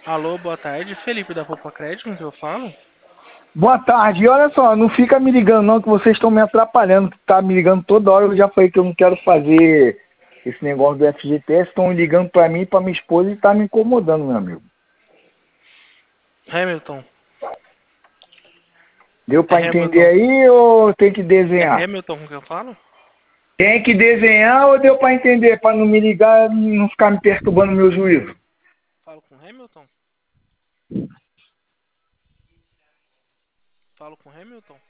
Alô, boa tarde. Felipe da Poupa Crédito, com que eu falo? Boa tarde. E olha só, não fica me ligando não, que vocês estão me atrapalhando. Tá me ligando toda hora. Eu já falei que eu não quero fazer esse negócio do FGTS. Estão ligando pra mim e pra minha esposa e tá me incomodando, meu amigo. Hamilton. Deu É pra entender Hamilton. aí ou tem que É desenhar? Hamilton com que eu falo? Tem que desenhar ou deu pra entender? Pra não me ligar e não ficar me perturbando meu juízo. Falo com Hamilton? Falo com Hamilton?